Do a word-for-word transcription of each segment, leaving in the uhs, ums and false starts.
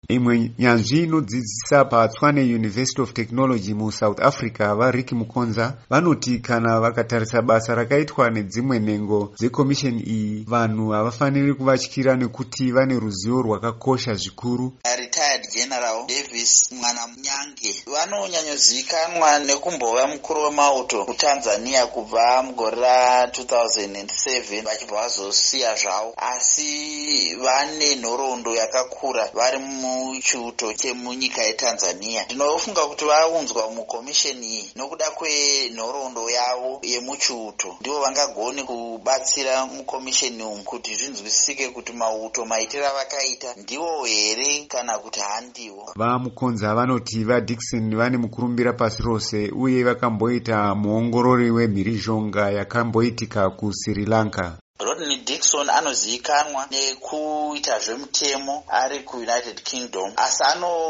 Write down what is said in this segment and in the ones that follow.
Imwe nyanzvi inodzidzisa paTshwane University of Technology mu South Africa vaRicky Mukonza vanoti kana vakatarisa basa rakaitwa nedzimwe nhengo dzekomisheni iyi vanhu havafaniri kuvatyira nekuti vane ruzivo rwakakosha zvikuru. Retired General Davis Mwanamunyange vanonyanyozivikanwa nekumbova mukuru wemauto kuTanzania kubva mugore ra two thousand seven vachibva vazosiya zvavo, asi vane nhoroondo yakakura vari muchiuto chemunyika yeTanzania. Ndinofunga kuti vaunzwa mukomisheni iyi nokuda kwenhoroondo yavo yemuchiuto ndivo vangagone kubatsira mukomisheni umu kuti zvinzwisike kuti mauto maitiro avakaita ndivo here kana kuti handiwo. VaMukonza vanoti vaDickson vane mukurumbira pasi rose uye vakamboita muongorori wemhirizhonga yakamboitika kuSri Lanka. Rodney Dickson anozivikanwa nekuita zvemutemo ari kuUnited Kingdom, asi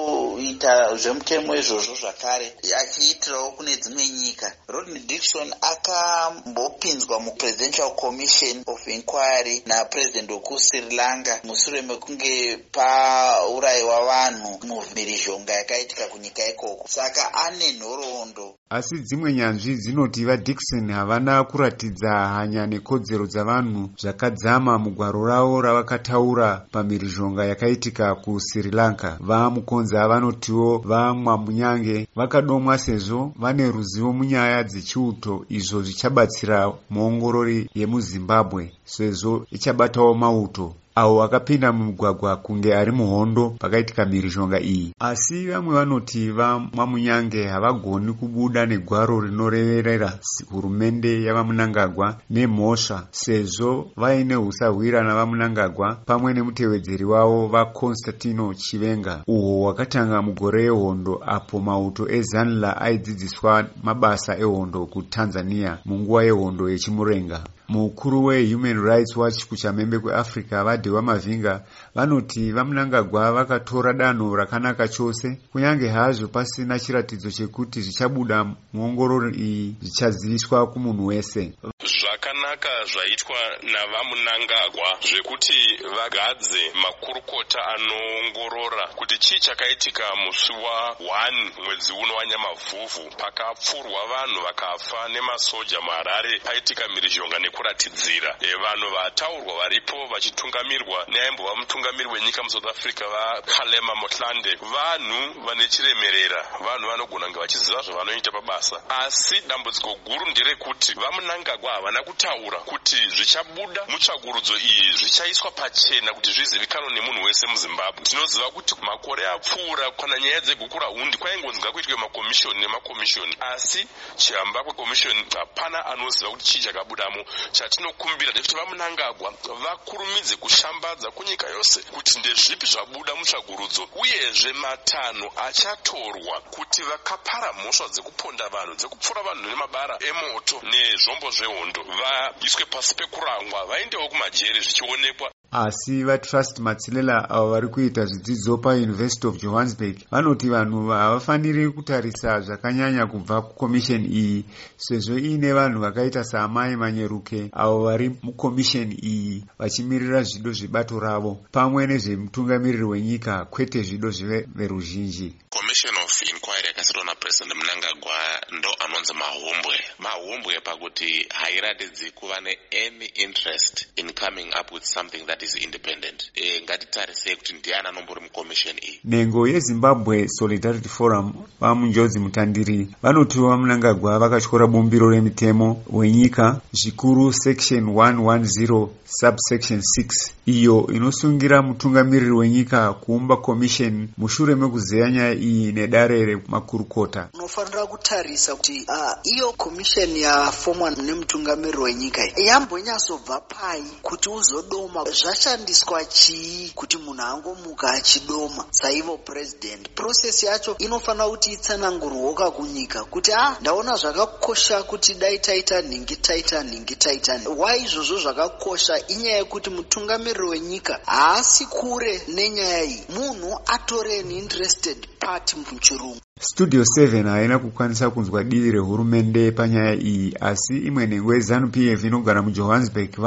anoita zvemutemo izvozvo zvakare achiitirawo kune dzimwe nyika. Rodney Dickson akambopinzwa muPresidential Commission of Inquiry naPresident wekuSri Lanka mushure mekunge paurayiwa vanhu mumhirizhonga yakaitika kunyika ikoko, saka ane nhoroondo. Asi dzimwe nyanzvi dzinoti vaDickson havana kuratidza hanya nekodzero dzavanhu zvakadzama mugwaro ravo ravakataura pamhirizhonga yakaitika kuSri Lanka. VaMukonza vanotiwo vaMwamunyange vakadomwa sezvo vane ruzivo munyaya dzechiuto izvo zvichabatsira muongorori yemuZimbabwe sezvo ichabatawo mauto avo akapinda mumugwagwa kunge ari muhondo pakaitika mhirizhonga iyi. Asi vamwe vanoti vaMwamunyange havagoni kubuda negwaro rinoreverera hurumende yavaMunangagwa nemhosva sezvo vaine usahwira navaMunangagwa pamwe nemutevedzeri wavo vaConstantino Chivenga uhwo hwakatanga mugore rehondo apo mauto eZanla aidzidziswa mabasa ehondo kuTanzania munguva yehondo yechimurenga. Mukuru weHuman Rights Watch kuchamhembe kweAfrica vaDhewa Mavhinga vanoti vaMunangagwa vakatora danho rakanaka chose kunyange hazvo pasina chiratidzo chekuti zvichabuda muongororo iyi zvichaziviswa kumunhu wese. Zvakanaka zvaitwa navaMunangagwa zvekuti vagadze makurukota anoongorora kuti chii chakaitika musi wa one mwedzi uno wanyamavhuvhu pakapfurwa vanhu vakafa nemasoja muHarare paitika mhirizhonga nekuratidzira. E, vanhu vataurwa varipo vachitungamirwa neaimbova mutungamiri wenyika muSouth Africa vaKhalema Motlanthe vanhu vane chiremerera, vanhu vanogona kunge vachiziva zvavanoita pabasa. Asi dambudziko guru nderekuti vaMunangagwa havana kutaura kuti zvichabuda mutsvagurudzo iyi zvichaiswa pachena kuti zvizivikanwe nemunhu wese muZimbabwe. Tinoziva kuti makore apfuura kana nyaya dzegukura hundi kwaingonzi ngakuitwe makomishoni nemakomishoni, asi chihamba kwekomishoni hapana anoziva kuti chii chakabudamo. Chatinokumbira ndekuti vaMunangagwa vakurumidze kushambadza kunyika yose kuti ndezvipi zvabuda mutsvagurudzo, uyezve matanho achatorwa kuti vakapara mhosva dzekuponda vanhu dzekupfura vanhu nemabara emoto nezvombo zvehondo vaiswe pasi pekurangwa vaendewo kumajeri zvichionekwa. Asi vaTrust Matsilela avo vari kuita zvidzidzo paUniversity of Johannesburg vanoti vanhu havafaniri kutarisa zvakanyanya kubva kukomisheni iyi sezvo iine vanhu vakaita saamai Manyeruke avo vari mukomisheni iyi vachimirira zvido zvebato ravo pamwe nezvemutungamiriri wenyika kwete zvido zveveruzhinji. Commission of Inquiry yakasetwa naPresident Mnangagwa ndo anonzi mahombwe mahombwe pakuti hairatidzi kuva neany interest in coming up with something that is independent. E, ngatitarisei kuti ndiani anombori mukomisheni iyi. Nhengo yeZimbabwe Solidarity Forum vaMunjozi Mutandiri vanoti vaMunangagwa vakatyora bumbiro remitemo wenyika zvikuru section one ten subsection six iyo inosungira mutungamiriri wenyika kuumba commission mushure mekuzeya nyaya iyi nedare remakurukota. Unofanira kutarisa kuti uh, iyo commission yafomwa nemutungamiriri wenyika yambonyatsobva pai kuti uzodoma zvashandiswa chii kuti munhu angomuka achidoma saivo president. Process yacho inofanira kuti itsanangurwe kunyika kuti ah ndaona zvakakosha kuti dai taita nhingi taita nhingi taita. Why izvozvo zvakakosha inyaya yekuti mutungamiriri wenyika haasi kure nenyaya iyi, munhu atore an interested party muchirungu. Studio seven haina kukwanisa kunzwa divi rehurumende panyaya iyi, asi imwe nhengo yeZANU-P F inogara muJohannesburg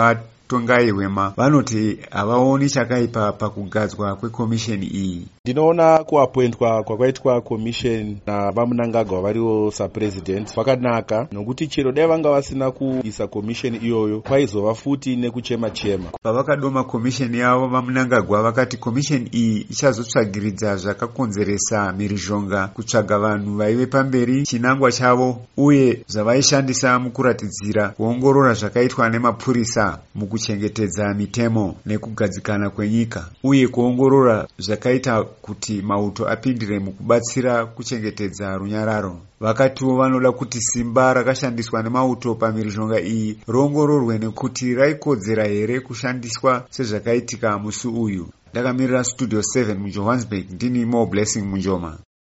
Tongai Wema vanoti havaoni chakaipa pakugadzwa kwekomisheni iyi. Ndinoona kuappointwa kwakaitwa komisheni naVamunangagwa variwo sapresident kwakanaka, nokuti chero dai vanga vasina kuisa komisheni iyoyo kwaizova futi nekuchema chema. Pavakadoma komisheni yavo, Vamunangagwa vakati komisheni iyi ichazotsvagiridza zvakakonzeresa mhirizhonga, kutsvaga vanhu vaive pamberi chinangwa chavo uye zvavaishandisa mukuratidzira kuongorora zvakaitwa nemapurisa mukuchengetedza mitemo nekugadzikana kwenyika, uye kuongorora zvakaita kuti mauto apindire mukubatsira kuchengetedza runyararo. Vakatiwo vanoda kuti simba rakashandiswa nemauto pamhirizhonga iyi riongororwe nekuti raikodzera here kushandiswa sezvakaitika musi uyu. Ndakamirira Studio seven muJohannesburg, ndini Mo Blessing Munjoma.